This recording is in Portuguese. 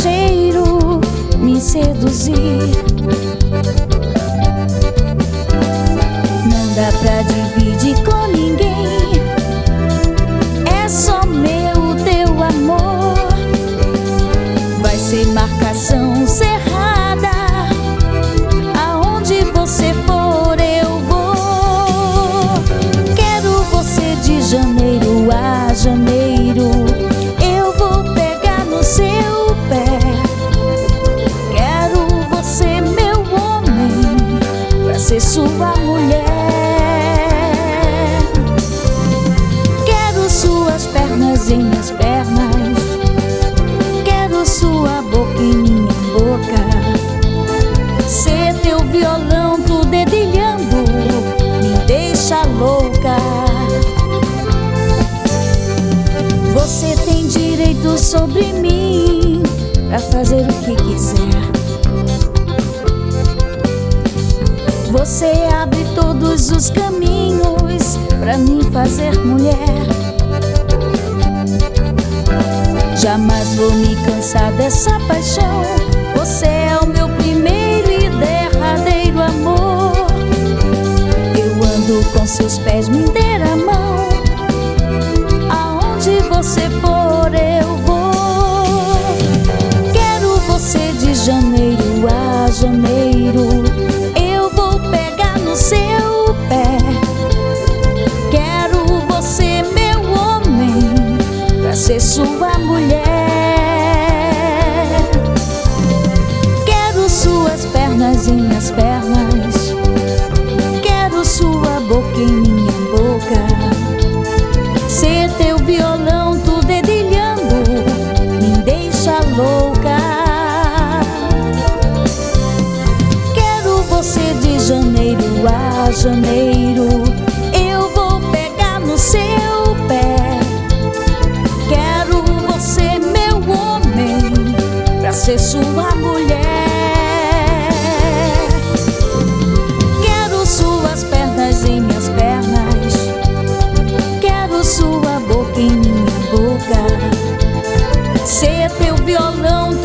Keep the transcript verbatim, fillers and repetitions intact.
cheiro me seduzir. Não dá pra dividir com ninguém, é só meu, teu amor. Vai ser marcação cerrada, aonde você for eu vou. Quero você de janeiro a janeiro, eu vou pegar no seu pé. Quero você, meu homem, pra ser sua mulher. Quero suas pernas em minhas pernas, quero sua boca em minha boca. Ser teu violão, tu dedilhando, me deixa louca. Você tem direito sobre mim pra fazer o que quiser. Você abre todos os caminhos pra me fazer mulher. Jamais vou me cansar dessa paixão. Você é o meu primeiro e derradeiro amor. Eu ando com seus pés, me der a mão. Aonde você for eu vou. Quero você de janeiro a janeiro, eu vou pegar no seu pé. Quero você, meu homem, pra ser sua mulher. Quero suas pernas em minhas pernas, quero sua boca em minha boca. Ser teu violão, tu dedilhando, me deixa louca. Quero você de janeiro a janeiro, eu vou pegar no seu pé. Quero você, meu homem, pra ser sua mulher. Quero suas pernas em minhas pernas, quero sua boca em minha boca. Ser teu violão,